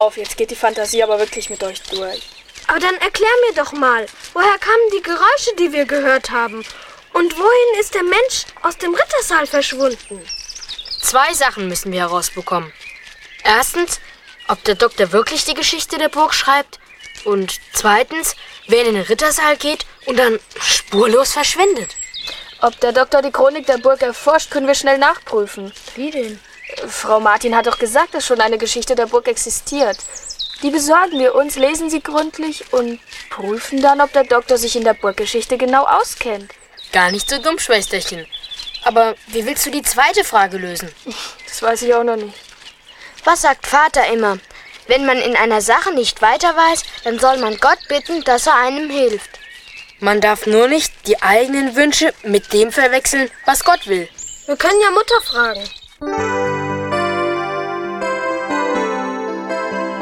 Jetzt geht die Fantasie aber wirklich mit euch durch. Aber dann erklär mir doch mal, woher kamen die Geräusche, die wir gehört haben? Und wohin ist der Mensch aus dem Rittersaal verschwunden? 2 Sachen müssen wir herausbekommen. Erstens, ob der Doktor wirklich die Geschichte der Burg schreibt. Und zweitens, wer in den Rittersaal geht und dann spurlos verschwindet. Ob der Doktor die Chronik der Burg erforscht, können wir schnell nachprüfen. Wie denn? Frau Martin hat doch gesagt, dass schon eine Geschichte der Burg existiert. Die besorgen wir uns, lesen sie gründlich und prüfen dann, ob der Doktor sich in der Burggeschichte genau auskennt. Gar nicht so dumm, Schwesterchen. Aber wie willst du die zweite Frage lösen? Das weiß ich auch noch nicht. Was sagt Vater immer? Wenn man in einer Sache nicht weiter weiß, dann soll man Gott bitten, dass er einem hilft. Man darf nur nicht die eigenen Wünsche mit dem verwechseln, was Gott will. Wir können ja Mutter fragen.